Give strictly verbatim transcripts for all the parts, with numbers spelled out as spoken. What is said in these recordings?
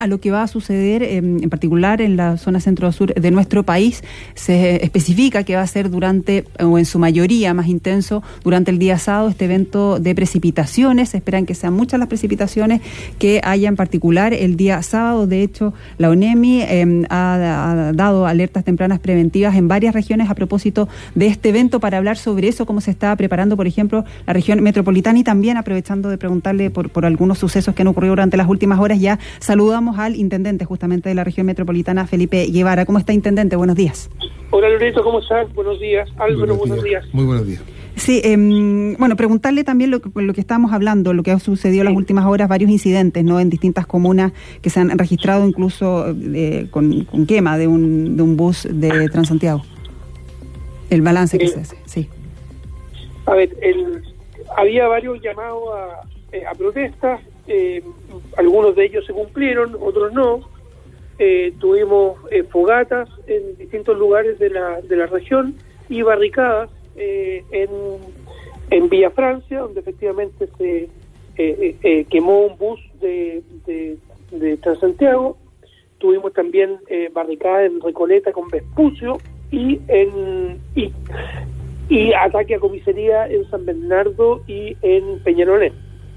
a lo que va a suceder eh, en particular en la zona centro-sur de nuestro país. Se especifica que va a ser durante, o en su mayoría más intenso, durante el día sábado, este evento de precipitaciones. Se esperan que sean muchas las precipitaciones que haya en particular el día sábado. De hecho, la ONEMI eh, ha, ha dado alertas tempranas preventivas en varias regiones a propósito de este evento, para hablar sobre eso, cómo se está preparando, por ejemplo, la región metropolitana, y también aprovechando de preguntarle por, por algunos sucesos que han ocurrido durante las últimas horas. Ya saludamos al intendente justamente de la región metropolitana, Felipe Guevara. ¿Cómo está, intendente? Buenos días. Hola, Loreto, ¿cómo estás? Buenos días. Álvaro, buenos, buenos días. días. Muy buenos días. Sí, eh, bueno, preguntarle también lo que, lo que estábamos hablando, lo que ha sucedido en sí. las últimas horas, varios incidentes, ¿no?, en distintas comunas que se han registrado, incluso eh, con, con quema de un, de un bus de Transantiago. El balance que eh, se hace, sí. A ver, el, había varios llamados a, eh, a protestas. Eh, algunos de ellos se cumplieron, otros no. Eh, tuvimos eh, fogatas en distintos lugares de la de la región y barricadas eh, en, en Villa Francia, donde efectivamente se eh, eh, eh, quemó un bus de, de, de Transantiago. Tuvimos también eh, barricadas en Recoleta con Vespucio y en y, y ataque a comisaría en San Bernardo y en Peñalolén.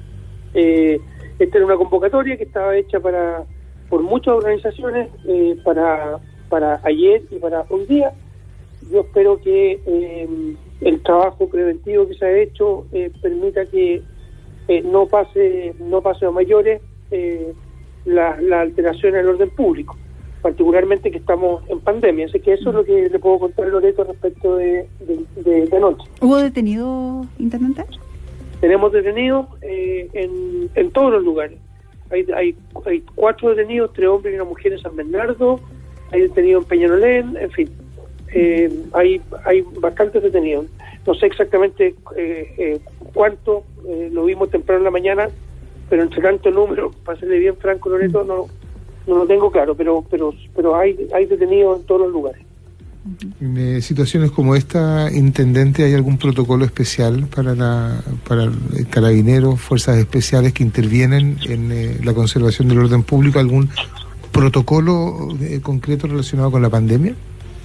Eh, esta era una convocatoria que estaba hecha para por muchas organizaciones eh, para para ayer y para hoy día. Yo espero que eh, el trabajo preventivo que se ha hecho eh, permita que eh, no pase no pase a mayores eh, la, la alteración al orden público, particularmente que estamos en pandemia. Así que eso es lo que le puedo contar a Loreto respecto de, de, de, de anoche. ¿Hubo detenido, intendente? Tenemos detenidos eh, en, en todos los lugares. Hay, hay hay cuatro detenidos, tres hombres y una mujer en San Bernardo. Hay detenidos en Peñalolén, en fin. Eh, hay hay bastantes detenidos. No sé exactamente eh, eh, cuánto, eh, lo vimos temprano en la mañana, pero entre tanto número, para serle bien franco, Loreto, no no lo tengo claro, pero pero pero hay hay detenidos en todos los lugares. En eh, situaciones como esta, intendente, ¿hay algún protocolo especial para la para carabineros, fuerzas especiales que intervienen en eh, la conservación del orden público? ¿Algún protocolo eh, concreto relacionado con la pandemia?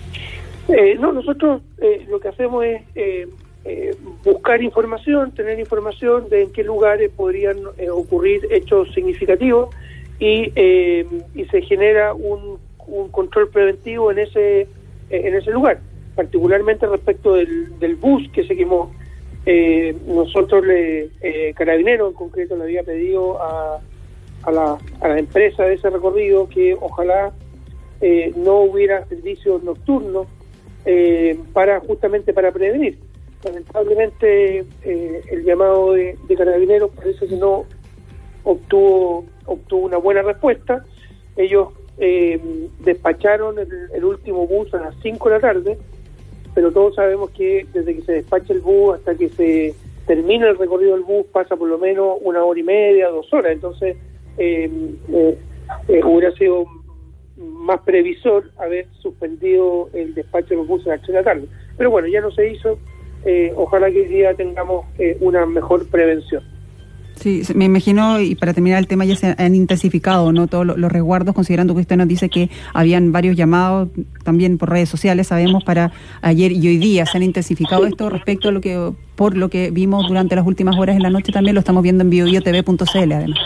Eh, no, nosotros eh, lo que hacemos es eh, eh, buscar información, tener información de en qué lugares podrían eh, ocurrir hechos significativos y eh, y se genera un, un control preventivo en ese en ese lugar, particularmente respecto del, del bus que se quemó. Eh, nosotros, le eh, Carabineros en concreto, le había pedido a, a, la, a la empresa de ese recorrido que ojalá eh, no hubiera servicios nocturnos eh, para justamente para prevenir. Lamentablemente eh, el llamado de, de Carabineros parece que no obtuvo obtuvo una buena respuesta. Ellos Eh, despacharon el, el último bus a las cinco de la tarde, pero todos sabemos que desde que se despacha el bus hasta que se termina el recorrido del bus pasa por lo menos una hora y media, dos horas. Entonces eh, eh, eh, hubiera sido más previsor haber suspendido el despacho de los buses a las tres de la tarde, pero bueno, ya no se hizo. Eh, ojalá que hoy día tengamos eh, una mejor prevención. Sí, me imagino, y para terminar el tema, ya se han intensificado, ¿no?, todos los resguardos, considerando que usted nos dice que habían varios llamados también por redes sociales, sabemos, para ayer y hoy día. ¿Se han intensificado esto respecto a lo que, por lo que vimos durante las últimas horas en la noche? También lo estamos viendo en bio bio t v punto c l, además.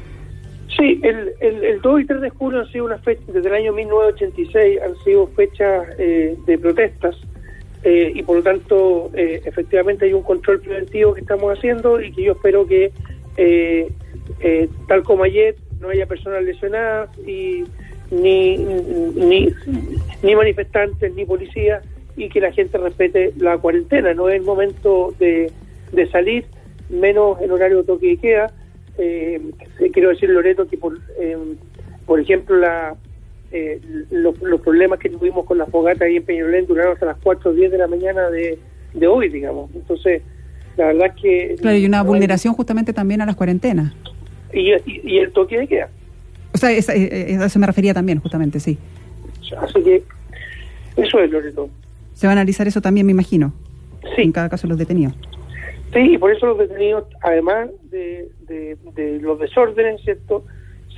Sí, el, el, el dos y tres de julio han sido una fecha, desde el año mil novecientos ochenta y seis, han sido fechas eh, de protestas, eh, y por lo tanto, eh, efectivamente hay un control preventivo que estamos haciendo y que yo espero que Eh, eh, tal como ayer no haya personas lesionadas y ni, ni ni manifestantes ni policías, y que la gente respete la cuarentena. No es el momento de, de salir, menos en horario de toque de queda. Eh, quiero decir, Loreto, que por eh, por ejemplo la eh, los, los problemas que tuvimos con la fogata ahí en Peñalolén duraron hasta las cuatro o diez de la mañana de, de hoy, digamos. Entonces la verdad es que... Claro, y una no vulneración hay... justamente también a las cuarentenas. Y, y, y el toque de queda. O sea, esa, esa, eso me refería también, justamente, sí. Así que eso es, Loreto. Se va a analizar eso también, me imagino. Sí. En cada caso los detenidos. Sí, y por eso los detenidos, además de, de, de los desórdenes, ¿cierto?, se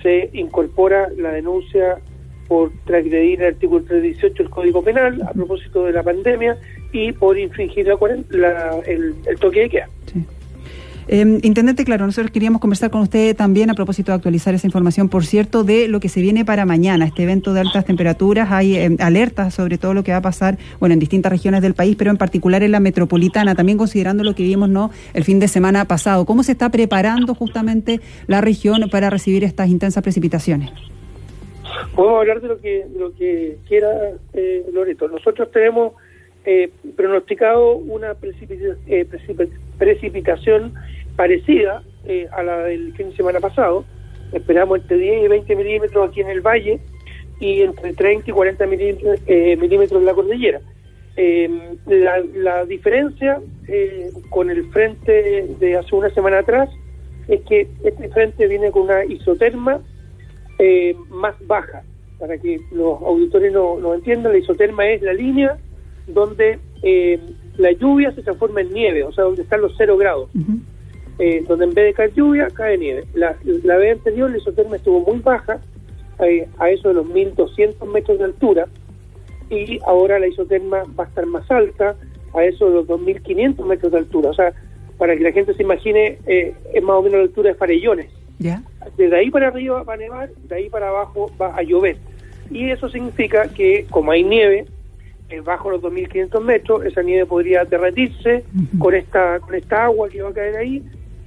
se incorpora la denuncia por transgredir el artículo trescientos dieciocho del Código Penal a propósito de la pandemia y por infringir la, la, el, el toque de queda. Sí. Eh, Intendente, claro, nosotros queríamos conversar con usted también a propósito de actualizar esa información, por cierto, de lo que se viene para mañana, este evento de altas temperaturas. Hay eh, alertas sobre todo lo que va a pasar, bueno, en distintas regiones del país, pero en particular en la metropolitana, también considerando lo que vimos, ¿no?, el fin de semana pasado. ¿Cómo se está preparando justamente la región para recibir estas intensas precipitaciones? Podemos hablar de lo que, de lo que quiera, eh, Loreto. Nosotros tenemos eh, pronosticado una precipita, eh, precip, precipitación parecida eh, a la del fin de semana pasado. Esperamos entre diez y veinte milímetros aquí en el valle y entre treinta y cuarenta milímetros, eh, milímetros en la cordillera. Eh, la, la diferencia eh, con el frente de hace una semana atrás es que este frente viene con una isoterma eh, más baja. Para que los auditores no, no entiendan, la isoterma es la línea donde eh, la lluvia se transforma en nieve, o sea, donde están los cero grados. Uh-huh. Eh, donde en vez de caer lluvia, cae nieve. La, la vez anterior la isoterma estuvo muy baja, eh, a eso de los mil doscientos metros de altura, y ahora la isoterma va a estar más alta, a eso de los dos mil quinientos metros de altura. O sea, para que la gente se imagine, eh, es más o menos la altura de Farellones. ¿Ya? Desde ahí para arriba va a nevar, de ahí para abajo va a llover. Y eso significa que, como hay nieve, eh, bajo los dos mil quinientos metros, esa nieve podría derretirse. Uh-huh. con esta con esta agua que va a caer ahí.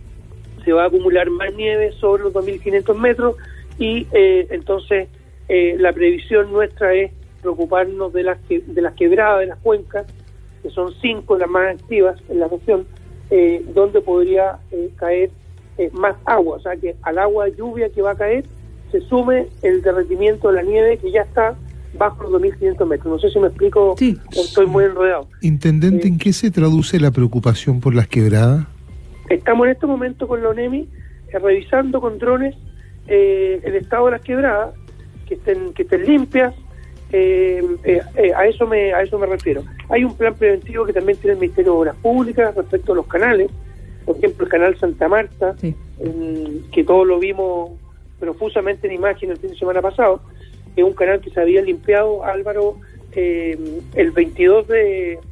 Se va a acumular más nieve sobre los dos mil quinientos metros y eh, entonces eh, la previsión nuestra es preocuparnos de las que, de las quebradas, de las cuencas, que son cinco las más activas en la región, eh, donde podría eh, caer eh, más agua, o sea que al agua de lluvia que va a caer se sume el derretimiento de la nieve que ya está bajo los dos mil quinientos metros. No sé si me explico, sí. Estoy muy enredado. Intendente, eh, ¿en qué se traduce la preocupación por las quebradas? Estamos en este momento con la ONEMI eh, revisando con drones eh, el estado de las quebradas, que estén que estén limpias. Eh, eh, eh, a eso me a eso me refiero. Hay un plan preventivo que también tiene el Ministerio de Obras Públicas respecto a los canales. Por ejemplo, el canal Santa Marta, sí. en, que todos lo vimos profusamente en imagen el fin de semana pasado. Es un canal que se había limpiado, Álvaro, eh, el veintidós de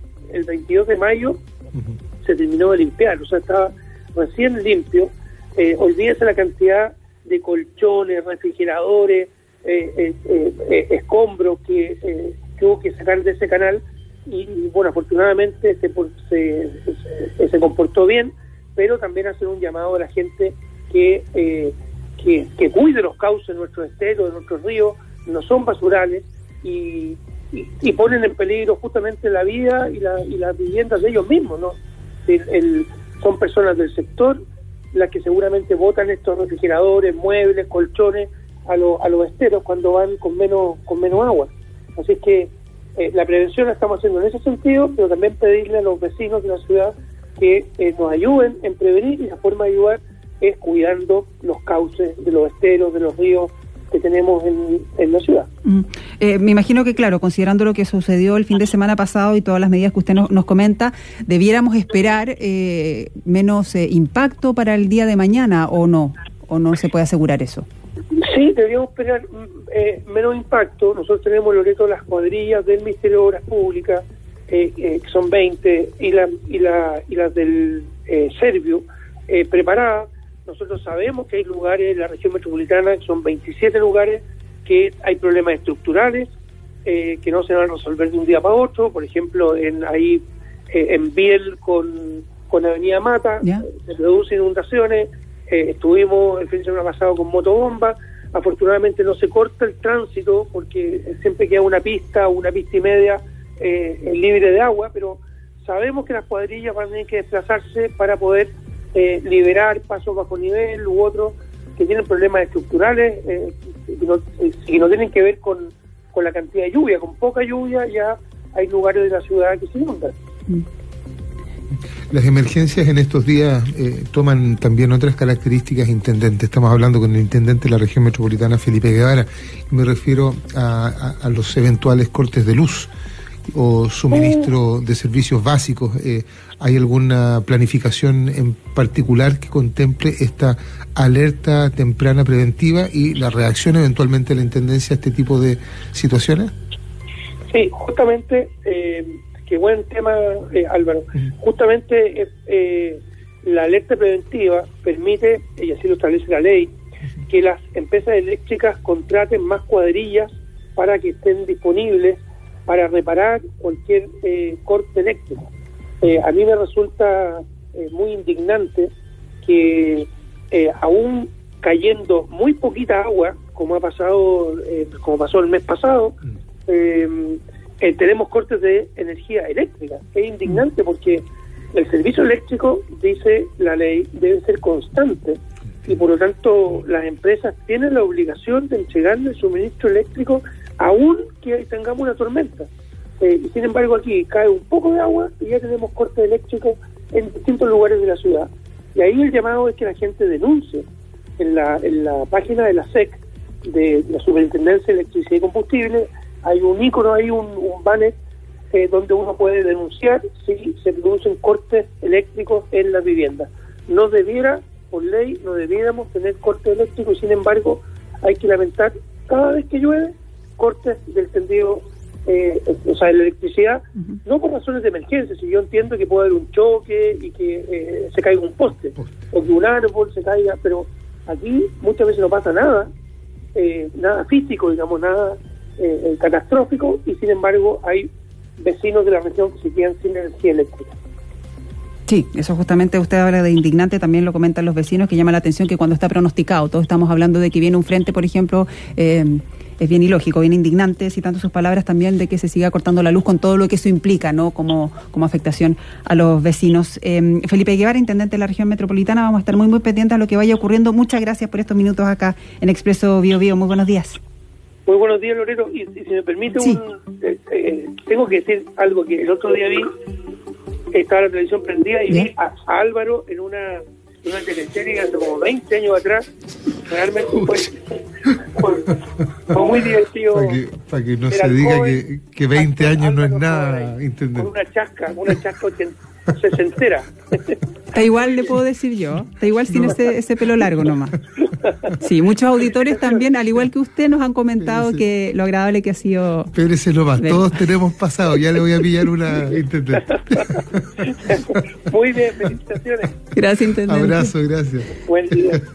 mayo. Uh-huh. Se terminó de limpiar, o sea, estaba recién limpio. Eh, olvídese la cantidad de colchones, refrigeradores, eh, eh, eh, eh, escombros que, eh, que hubo que sacar de ese canal y, y bueno, afortunadamente se, se, se, se comportó bien, pero también hacer un llamado a la gente que, eh, que, que cuide los cauces de nuestros esteros, de nuestros ríos, no son basurales y, y, y ponen en peligro justamente la vida y, la, y las viviendas de ellos mismos, ¿no? El, el, son personas del sector las que seguramente botan estos refrigeradores, muebles, colchones a, lo, a los esteros cuando van con menos con menos agua. Así es que eh, la prevención la estamos haciendo en ese sentido, pero también pedirle a los vecinos de la ciudad que eh, nos ayuden en prevenir, y la forma de ayudar es cuidando los cauces de los esteros, de los ríos que tenemos en, en la ciudad. Mm. Eh, me imagino que, claro, considerando lo que sucedió el fin de semana pasado y todas las medidas que usted nos, nos comenta, debiéramos esperar eh, menos eh, impacto para el día de mañana, ¿o no? ¿O no se puede asegurar eso? Sí, deberíamos esperar eh, menos impacto. Nosotros tenemos, Loreto, las cuadrillas del Ministerio de Obras Públicas, eh, eh, que son veinte, y, la, y, la, y las del eh, Servio, eh, preparadas. Nosotros sabemos que hay lugares en la región metropolitana, que son veintisiete lugares, que hay problemas estructurales, eh, que no se van a resolver de un día para otro. Por ejemplo, en ahí eh, en Biel con, con Avenida Mata, ¿ya? Se producen inundaciones. Eh, estuvimos el fin de semana pasado con motobomba. Afortunadamente no se corta el tránsito porque siempre queda una pista, una pista y media eh, libre de agua, pero sabemos que las cuadrillas van a tener que desplazarse para poder Eh, liberar pasos bajo nivel u otros que tienen problemas estructurales eh, que, no, eh, que no tienen que ver con, con la cantidad de lluvia. Con poca lluvia ya hay lugares de la ciudad que se inundan. Las emergencias en estos días eh, toman también otras características, intendente. Estamos hablando con el intendente de la región metropolitana, Felipe Guevara, y me refiero a, a, a los eventuales cortes de luz o suministro de servicios básicos. Eh, ¿Hay alguna planificación en particular que contemple esta alerta temprana preventiva y la reacción eventualmente de la Intendencia a este tipo de situaciones? Sí, justamente, eh, qué buen tema, eh, Álvaro. Uh-huh. Justamente eh, eh, la alerta preventiva permite, y así lo establece la ley, uh-huh, que las empresas eléctricas contraten más cuadrillas para que estén disponibles para reparar cualquier eh, corte eléctrico. Eh, a mí me resulta eh, muy indignante que eh, aún cayendo muy poquita agua, como ha pasado, eh, como pasó el mes pasado, eh, eh, tenemos cortes de energía eléctrica. Es indignante porque el servicio eléctrico, dice la ley, debe ser constante y por lo tanto las empresas tienen la obligación de entregarle el suministro eléctrico aún que tengamos una tormenta. Eh, y sin embargo aquí cae un poco de agua y ya tenemos cortes eléctricos en distintos lugares de la ciudad. Y ahí el llamado es que la gente denuncie. En la, en la página de la S E C, de la Superintendencia de Electricidad y Combustible, hay un ícono, hay un, un banner eh, donde uno puede denunciar si se producen cortes eléctricos en las viviendas. No debiera, por ley, no debiéramos tener cortes eléctricos y sin embargo hay que lamentar cada vez que llueve cortes del tendido, eh, o sea, de la electricidad, uh-huh, no por razones de emergencia, si yo entiendo que puede haber un choque y que eh, se caiga un poste, poste o que un árbol se caiga, pero aquí muchas veces no pasa nada, eh, nada físico, digamos, nada eh, catastrófico, y sin embargo hay vecinos de la región que se quedan sin energía eléctrica. Sí, eso justamente usted habla de indignante, también lo comentan los vecinos, que llama la atención que cuando está pronosticado, todos estamos hablando de que viene un frente, por ejemplo, eh, es bien ilógico, bien indignante, citando sus palabras también, de que se siga cortando la luz con todo lo que eso implica, ¿no? Como, como afectación a los vecinos. Eh, Felipe Guevara, intendente de la región metropolitana, vamos a estar muy, muy pendientes a lo que vaya ocurriendo. Muchas gracias por estos minutos acá en Expreso Bio Bio. Muy buenos días. Muy buenos días, Loreto. Y, y si me permite, sí, un, eh, eh, tengo que decir algo que el otro día vi, estaba la televisión prendida y ¿bien? Vi a, a Álvaro en una, en una teleserie hace como veinte años atrás. Realmente fue, fue, fue muy divertido. Para que, para que no se diga que, que veinte años no es nada, intendente. Con una chasca, una chasca sesentera. Está igual, le puedo decir yo. Está igual sin no. ese, ese pelo largo nomás. Sí, muchos auditores también, al igual que usted, nos han comentado Pérese. que lo agradable que ha sido. Espérese nomás, todos tenemos pasado. Ya le voy a pillar una, intendente. Muy bien, felicitaciones. Gracias, intendente. Abrazo, gracias. Buen día.